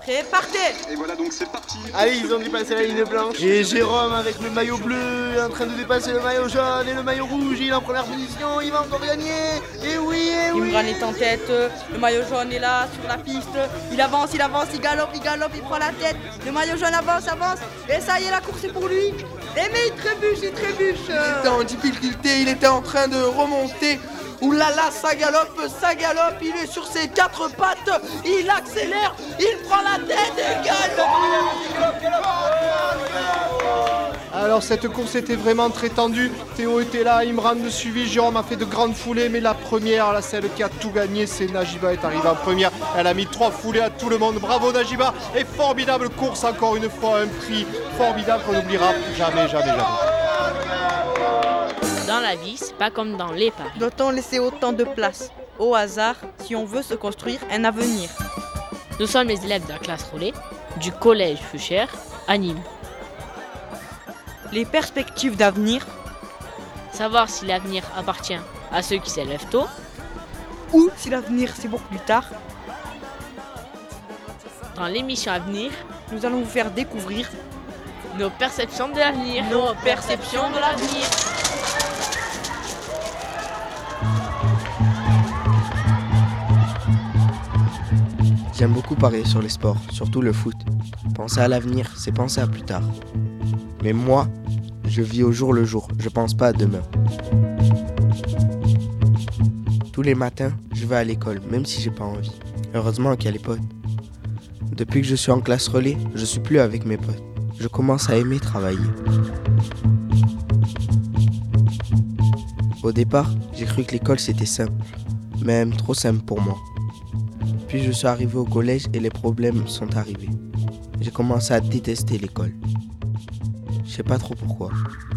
Prêt, partez. Et voilà donc c'est parti. Allez, ils ont dépassé la ligne blanche. Et Jérôme avec le maillot bleu est en train de dépasser le maillot jaune et le maillot rouge. Il est en première position, il va encore gagner. Et oui, et oui. Imran est en tête, le maillot jaune est là sur la piste. Il avance, il galope, il prend la tête. Le maillot jaune avance. Et ça y est, la course est pour lui. Et mais il trébuche. Il était en difficulté, il était en train de remonter. Ouh là là, ça galope, il est sur ses quatre pattes, il accélère, il prend la tête et gagne. Alors cette course était vraiment très tendue, Théo était là, Imran me suivit, Jérôme a fait de grandes foulées, mais la première, celle qui a tout gagné, c'est Najiba, est arrivée en première, elle a mis 3 foulées à tout le monde, bravo Najiba, et formidable course encore une fois, un prix formidable qu'on n'oubliera jamais. Dans la vie, c'est pas comme dans les paris. Doit-on laisser autant de place au hasard si on veut se construire un avenir? Nous sommes les élèves de la classe relais du collège Fuchère à Nîmes. Les perspectives d'avenir, Savoir si l'avenir appartient à ceux qui s'élèvent tôt ou si l'avenir c'est pour plus tard. Dans l'émission à venir, Nous allons vous faire découvrir nos perceptions de l'avenir. J'aime beaucoup parier sur les sports, surtout le foot. Penser à l'avenir, c'est penser à plus tard. Mais moi, je vis au jour le jour, je pense pas à demain. Tous les matins, je vais à l'école, même si j'ai pas envie. Heureusement qu'il y a les potes. Depuis que je suis en classe relais, je suis plus avec mes potes. Je commence à aimer travailler. Au départ, j'ai cru que l'école c'était simple, même trop simple pour moi. Puis je suis arrivé au collège et les problèmes sont arrivés. J'ai commencé à détester l'école. Je sais pas trop pourquoi.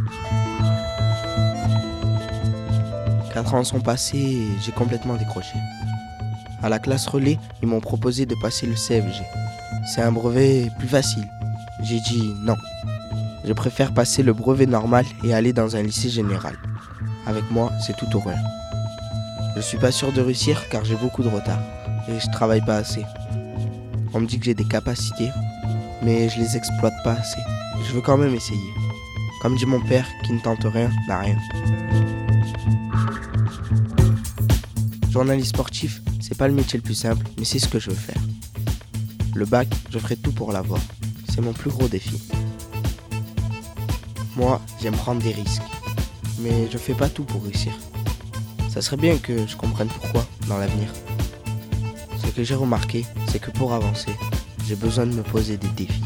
4 ans sont passés et j'ai complètement décroché. À la classe relais, ils m'ont proposé de passer le CFG. C'est un brevet plus facile. J'ai dit non. Je préfère passer le brevet normal et aller dans un lycée général. Avec moi, c'est tout ou rien. Je suis pas sûr de réussir car j'ai beaucoup de retard et je travaille pas assez. On me dit que j'ai des capacités, mais je les exploite pas assez. Je veux quand même essayer. Comme dit mon père, qui ne tente rien, n'a rien. Journaliste sportif, c'est pas le métier le plus simple, mais c'est ce que je veux faire. Le bac, je ferai tout pour l'avoir. C'est mon plus gros défi. Moi, j'aime prendre des risques, mais je fais pas tout pour réussir. Ça serait bien que je comprenne pourquoi dans l'avenir. Ce que j'ai remarqué, c'est que pour avancer, j'ai besoin de me poser des défis.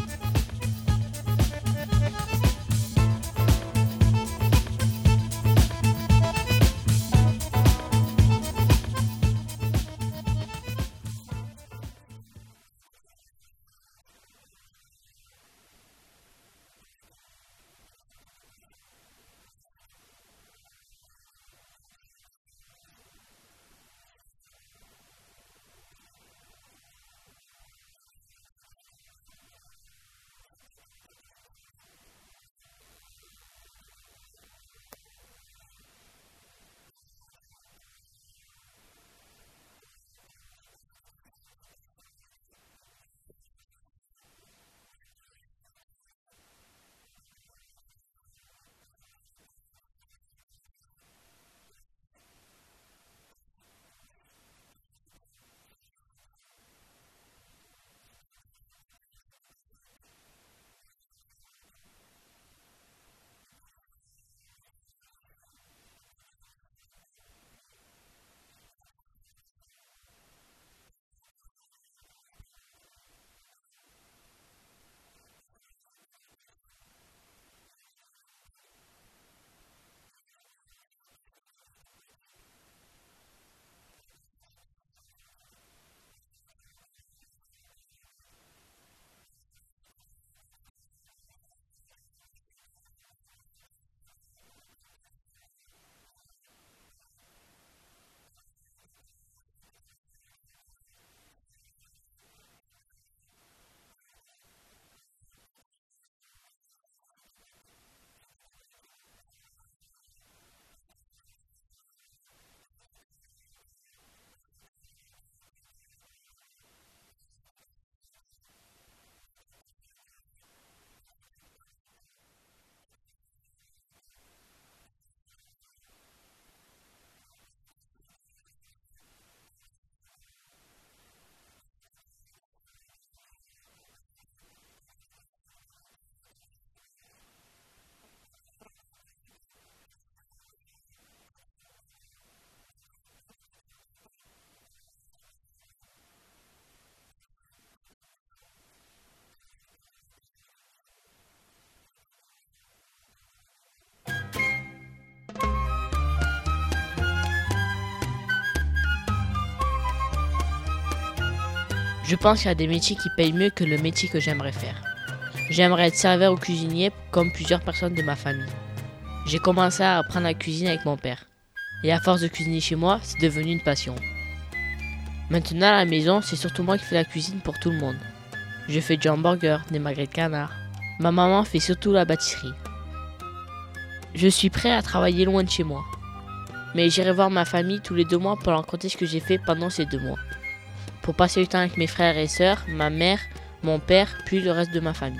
Je pense qu'il y a des métiers qui payent mieux que le métier que j'aimerais faire. J'aimerais être serveur ou cuisinier comme plusieurs personnes de ma famille. J'ai commencé à apprendre la cuisine avec mon père. Et à force de cuisiner chez moi, c'est devenu une passion. Maintenant à la maison, c'est surtout moi qui fais la cuisine pour tout le monde. Je fais du hamburger, des magrets de canard. Ma maman fait surtout la pâtisserie. Je suis prêt à travailler loin de chez moi. Mais j'irai voir ma famille tous les 2 mois pour leur raconter ce que j'ai fait pendant ces 2 mois. Pour passer du temps avec mes frères et sœurs, ma mère, mon père, puis le reste de ma famille.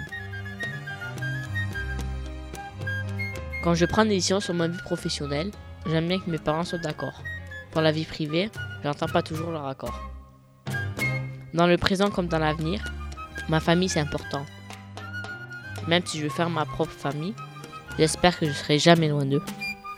Quand je prends des décisions sur ma vie professionnelle, j'aime bien que mes parents soient d'accord. Pour la vie privée, j'entends pas toujours leur accord. Dans le présent comme dans l'avenir, ma famille c'est important. Même si je veux faire ma propre famille, j'espère que je serai jamais loin d'eux.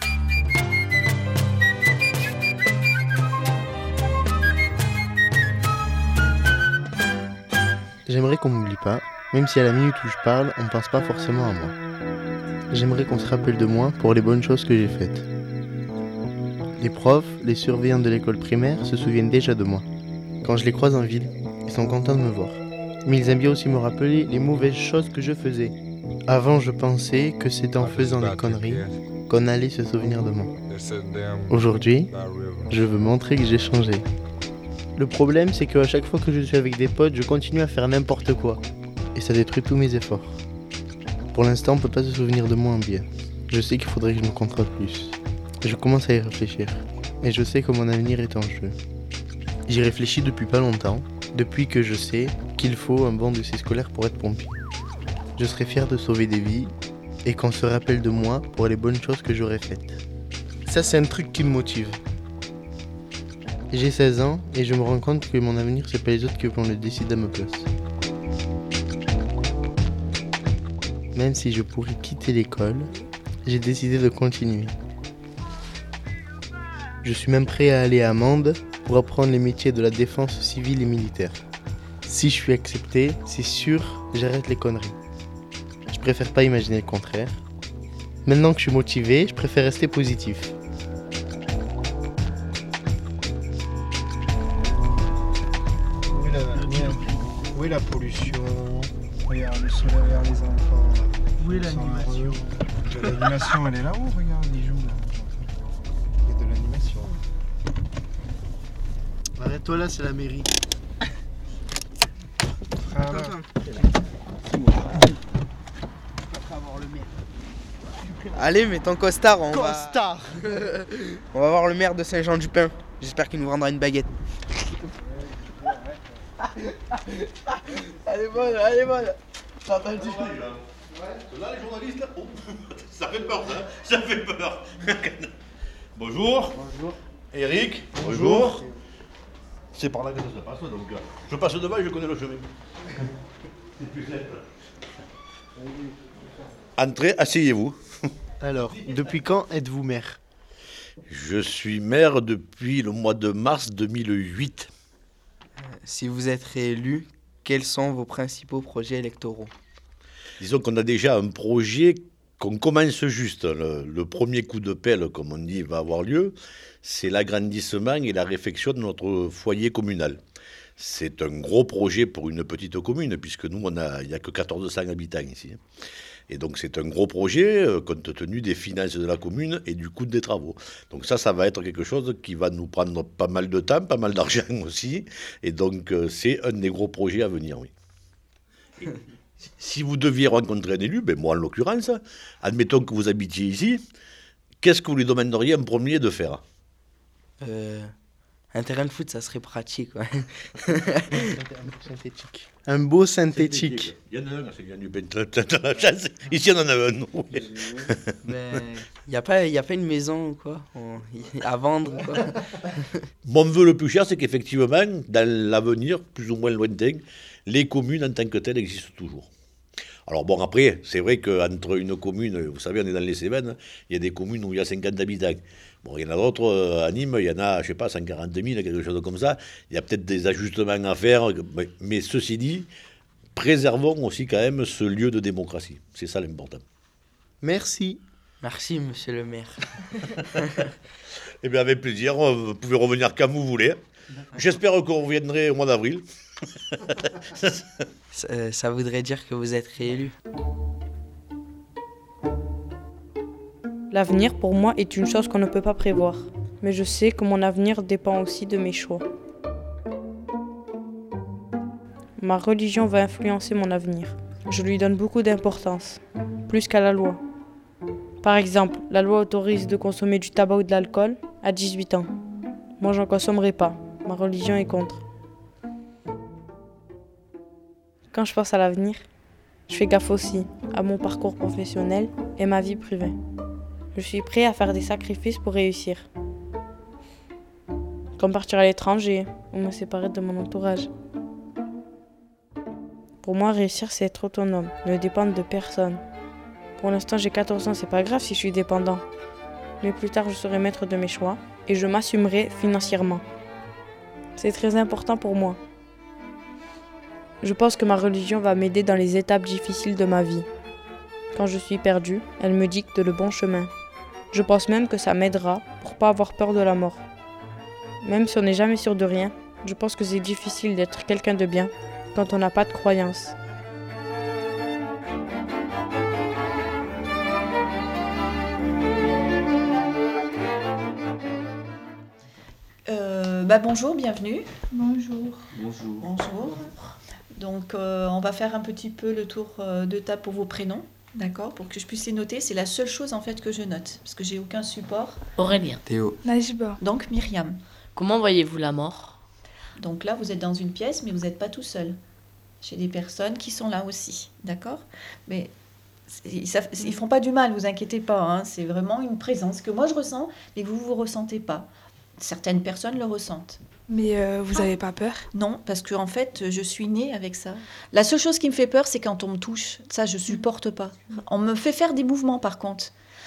J'aimerais qu'on m'oublie pas, même si à la minute où je parle, on pense pas forcément à moi. J'aimerais qu'on se rappelle de moi pour les bonnes choses que j'ai faites. Les profs, les surveillants de l'école primaire se souviennent déjà de moi. Quand je les croise en ville, ils sont contents de me voir. Mais ils aiment bien aussi me rappeler les mauvaises choses que je faisais. Avant, je pensais que c'est en faisant des conneries qu'on allait se souvenir de moi. Aujourd'hui, je veux montrer que j'ai changé. Le problème, c'est qu'à chaque fois que je suis avec des potes, je continue à faire n'importe quoi. Et ça détruit tous mes efforts. Pour l'instant, on ne peut pas se souvenir de moi en bien. Je sais qu'il faudrait que je me contrôle plus. Je commence à y réfléchir. Et je sais que mon avenir est en jeu. J'y réfléchis depuis pas longtemps, depuis que je sais qu'il faut un bon dossier scolaire pour être pompier. Je serai fier de sauver des vies et qu'on se rappelle de moi pour les bonnes choses que j'aurais faites. Ça, c'est un truc qui me motive. J'ai 16 ans et je me rends compte que mon avenir, c'est pas les autres qui vont le décider à ma place. Même si je pourrais quitter l'école, j'ai décidé de continuer. Je suis même prêt à aller à Mende pour apprendre les métiers de la défense civile et militaire. Si je suis accepté, c'est sûr, j'arrête les conneries. Je préfère pas imaginer le contraire. Maintenant que je suis motivé, je préfère rester positif. Où est la pollution? Regarde le soleil, regarde les enfants. Où est l'animation? L'animation, elle est là-haut, regarde, ils jouent là. Il y a de l'animation. Arrête-toi là, c'est la mairie. Allez, mets ton costard, on Costard va voir le maire de Saint-Jean-du-Pin. J'espère qu'il nous rendra une baguette. Elle est bonne, elle est bonne. Ça va dire. Là, les journalistes, oh, ça fait peur, ça fait peur. Bonjour. Bonjour. Eric, bonjour. C'est par là que ça se passe, donc je passe devant et je connais le chemin. C'est plus simple. Entrez, asseyez-vous. Alors, depuis quand êtes-vous maire? Je suis maire depuis le mois de mars 2008. Si vous êtes réélu, quels sont vos principaux projets électoraux? Disons qu'on a déjà un projet qu'on commence juste. Le premier coup de pelle, comme on dit, va avoir lieu. C'est l'agrandissement et la réfection de notre foyer communal. C'est un gros projet pour une petite commune, puisque nous, il n'y a que 1400 habitants ici. Et donc, c'est un gros projet, compte tenu des finances de la commune et du coût des travaux. Donc ça va être quelque chose qui va nous prendre pas mal de temps, pas mal d'argent aussi. Et donc, c'est un des gros projets à venir, oui. Et si vous deviez rencontrer un élu, moi en l'occurrence, admettons que vous habitiez ici, qu'est-ce que vous lui demanderiez en premier de faire? Un terrain de foot, ça serait pratique. Ouais. Synthétique. Un beau synthétique. Il y en a un, c'est bien du t'as la chance. Ici, on en a un. Oui. Mais il n'y a pas une maison quoi, à vendre quoi. Mon vœu le plus cher, c'est qu'effectivement, dans l'avenir, plus ou moins lointain, les communes en tant que telles existent toujours. Alors bon, après, c'est vrai qu'entre une commune, vous savez, on est dans les Cévennes, il y a des communes où il y a 50 habitants. Bon, il y en a d'autres, à Nîmes, il y en a, je sais pas, 140 000, quelque chose comme ça. Il y a peut-être des ajustements à faire, mais ceci dit, préservons aussi quand même ce lieu de démocratie. C'est ça l'important. Merci. Merci, monsieur le maire. Eh bien, avec plaisir, vous pouvez revenir quand vous voulez. J'espère que vous reviendrez au mois d'avril. Ça voudrait dire que vous êtes réélu. L'avenir, pour moi, est une chose qu'on ne peut pas prévoir. Mais je sais que mon avenir dépend aussi de mes choix. Ma religion va influencer mon avenir. Je lui donne beaucoup d'importance, plus qu'à la loi. Par exemple, la loi autorise de consommer du tabac ou de l'alcool à 18 ans. Moi, j'en consommerai pas. Ma religion est contre. Quand je pense à l'avenir, je fais gaffe aussi à mon parcours professionnel et ma vie privée. Je suis prêt à faire des sacrifices pour réussir. Comme partir à l'étranger ou me séparer de mon entourage. Pour moi, réussir, c'est être autonome, ne dépendre de personne. Pour l'instant, j'ai 14 ans, c'est pas grave si je suis dépendant. Mais plus tard, je serai maître de mes choix et je m'assumerai financièrement. C'est très important pour moi. Je pense que ma religion va m'aider dans les étapes difficiles de ma vie. Quand je suis perdue, elle me dicte le bon chemin. Je pense même que ça m'aidera pour pas avoir peur de la mort. Même si on n'est jamais sûr de rien, je pense que c'est difficile d'être quelqu'un de bien quand on n'a pas de croyance. Bonjour, bienvenue. Bonjour. Bonjour. Donc, on va faire un petit peu le tour de table pour vos prénoms, d'accord, pour que je puisse les noter. C'est la seule chose en fait que je note, parce que j'ai aucun support. Aurélien. Théo. Najiba. Donc, Myriam. Comment voyez-vous la mort? Donc là, vous êtes dans une pièce, mais vous n'êtes pas tout seul. J'ai des personnes qui sont là aussi, d'accord? Mais ils ne font pas du mal, vous inquiétez pas. Hein, c'est vraiment une présence que moi je ressens, mais que vous ne ressentez pas. Certaines personnes le ressentent. Mais vous n'avez pas peur? Non, parce que en fait, je suis née avec ça. La seule chose qui me fait peur, c'est quand on me touche. Ça, je supporte pas. On me fait faire des mouvements, par contre.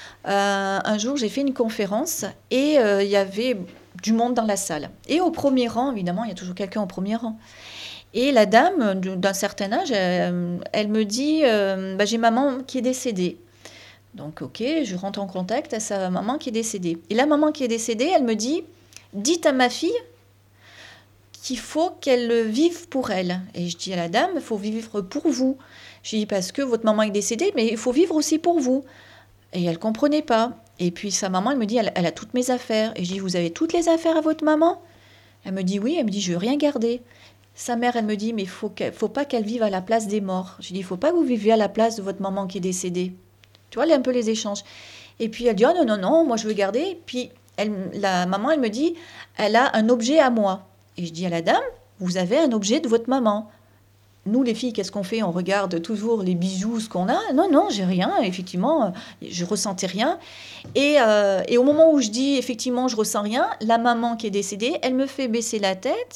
Un jour, j'ai fait une conférence et il y avait du monde dans la salle. Et au premier rang, évidemment, il y a toujours quelqu'un au premier rang. Et la dame, d'un certain âge, elle me dit j'ai maman qui est décédée. Donc, ok, je rentre en contact à sa maman qui est décédée. Et la maman qui est décédée, elle me dit, dites à ma fille qu'il faut qu'elle vive pour elle. Et je dis à la dame, il faut vivre pour vous. Je dis, parce que votre maman est décédée, mais il faut vivre aussi pour vous. Et elle ne comprenait pas. Et puis sa maman, elle me dit, elle a toutes mes affaires. Et je dis, vous avez toutes les affaires à votre maman? Elle me dit, oui. Elle me dit, je ne veux rien garder. Sa mère, elle me dit, mais il ne faut pas qu'elle vive à la place des morts. Je dis, il ne faut pas que vous viviez à la place de votre maman qui est décédée. Tu vois, un peu les échanges. Et puis elle dit, oh non, moi je veux garder. Puis la maman, elle me dit, elle a un objet à moi. Et je dis à la dame, vous avez un objet de votre maman. Nous, les filles, qu'est-ce qu'on fait? On regarde toujours les bijoux, ce qu'on a. Non, j'ai rien. Effectivement, je ressentais rien. Et au moment où je dis, effectivement, je ressens rien, la maman qui est décédée, elle me fait baisser la tête.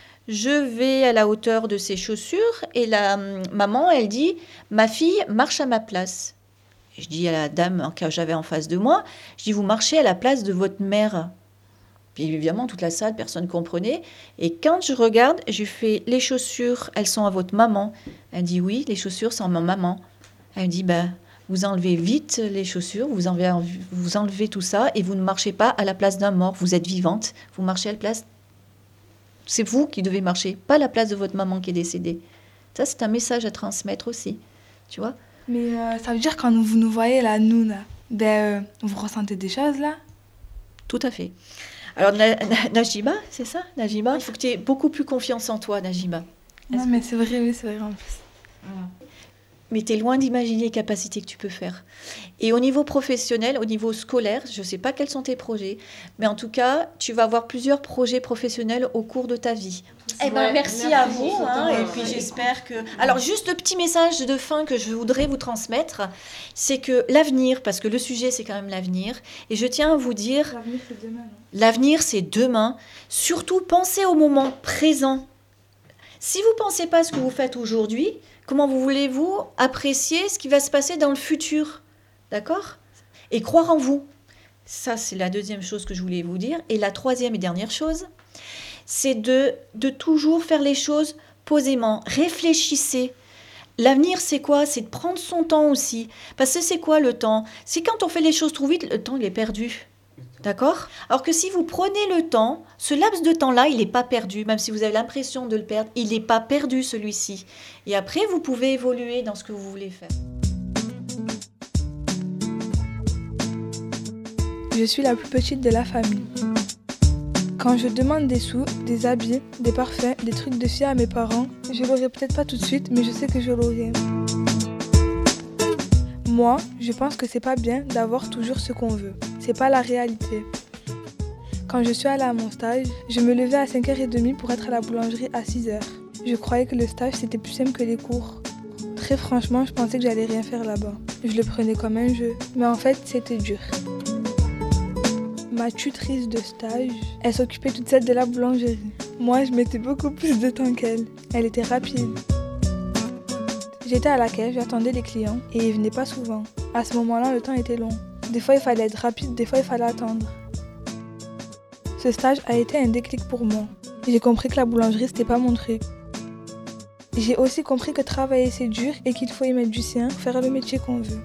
Je vais à la hauteur de ses chaussures. Et la maman, elle dit, ma fille marche à ma place. Je dis à la dame que j'avais en face de moi, je dis, vous marchez à la place de votre mère. Puis évidemment, toute la salle, personne ne comprenait. Et quand je regarde, je fais, les chaussures, elles sont à votre maman. Elle dit, oui, les chaussures sont à ma maman. Elle me dit, vous enlevez vite les chaussures, vous enlevez tout ça et vous ne marchez pas à la place d'un mort. Vous êtes vivante, vous marchez à la place. C'est vous qui devez marcher, pas à la place de votre maman qui est décédée. Ça, c'est un message à transmettre aussi, tu vois. Mais ça veut dire quand vous nous voyez là, nous, là, vous ressentez des choses là? Tout à fait. Alors Najiba, c'est ça, Najiba, il faut que tu aies beaucoup plus confiance en toi, Najiba. Non, mais c'est vrai en plus. Voilà. Mais tu es loin d'imaginer les capacités que tu peux faire. Et au niveau professionnel, au niveau scolaire, je ne sais pas quels sont tes projets, mais en tout cas, tu vas avoir plusieurs projets professionnels au cours de ta vie. Merci à vous. Et puis j'espère que... Alors, juste le petit message de fin que je voudrais vous transmettre, c'est que l'avenir, parce que le sujet, c'est quand même l'avenir, et je tiens à vous dire... L'avenir, c'est demain. L'avenir, c'est demain. Surtout, pensez au moment présent. Si vous ne pensez pas à ce que vous faites aujourd'hui, comment voulez-vous apprécier ce qui va se passer dans le futur? D'accord? Et croire en vous. Ça, c'est la deuxième chose que je voulais vous dire. Et la troisième et dernière chose, c'est de toujours faire les choses posément. Réfléchissez. L'avenir, c'est quoi? C'est de prendre son temps aussi. Parce que c'est quoi le temps? C'est quand on fait les choses trop vite, le temps, il est perdu. D'accord ? Alors que si vous prenez le temps, ce laps de temps-là, il n'est pas perdu. Même si vous avez l'impression de le perdre, il n'est pas perdu celui-ci. Et après, vous pouvez évoluer dans ce que vous voulez faire. Je suis la plus petite de la famille. Quand je demande des sous, des habits, des parfums, des trucs de fille à mes parents, je l'aurai peut-être pas tout de suite, mais je sais que je l'aurai. Moi, je pense que c'est pas bien d'avoir toujours ce qu'on veut. C'est pas la réalité. Quand je suis allée à mon stage, je me levais à 5h30 pour être à la boulangerie à 6h. Je croyais que le stage c'était plus simple que les cours. Très franchement, je pensais que j'allais rien faire là-bas. Je le prenais comme un jeu, mais en fait, c'était dur. Ma tutrice de stage, elle s'occupait toute seule de la boulangerie. Moi, je mettais beaucoup plus de temps qu'elle. Elle était rapide. J'étais à la caisse, j'attendais les clients et ils venaient pas souvent. À ce moment-là, le temps était long. Des fois, il fallait être rapide, des fois, il fallait attendre. Ce stage a été un déclic pour moi. J'ai compris que la boulangerie, c'était pas mon truc. J'ai aussi compris que travailler, c'est dur et qu'il faut y mettre du sien pour faire le métier qu'on veut.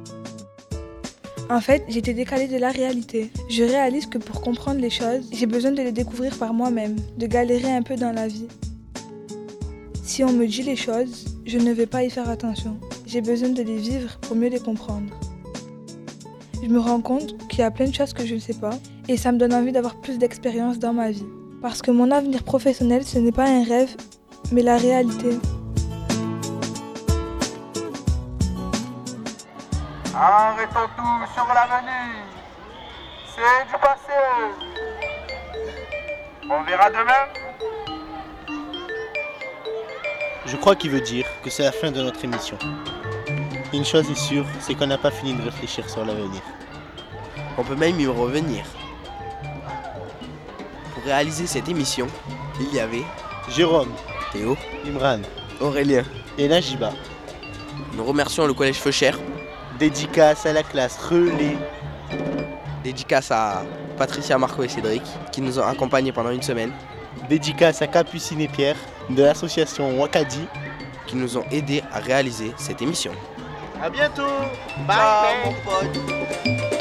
En fait, j'étais décalée de la réalité. Je réalise que pour comprendre les choses, j'ai besoin de les découvrir par moi-même, de galérer un peu dans la vie. Si on me dit les choses, je ne vais pas y faire attention. J'ai besoin de les vivre pour mieux les comprendre. Je me rends compte qu'il y a plein de choses que je ne sais pas et ça me donne envie d'avoir plus d'expérience dans ma vie. Parce que mon avenir professionnel, ce n'est pas un rêve, mais la réalité. Arrêtons tout sur l'avenir. C'est du passé. On verra demain. Je crois qu'il veut dire que c'est la fin de notre émission. Une chose est sûre, c'est qu'on n'a pas fini de réfléchir sur l'avenir. On peut même y revenir. Pour réaliser cette émission, il y avait Jérôme, Théo, Imran, Aurélien et Najiba. Nous remercions le collège Feuchère. Dédicace à la classe Relais. Dédicace à Patricia, Marco et Cédric qui nous ont accompagnés pendant une semaine. Dédicace à Capucine et Pierre de l'association Wakadi qui nous ont aidés à réaliser cette émission. À bientôt. Bye, mon pote.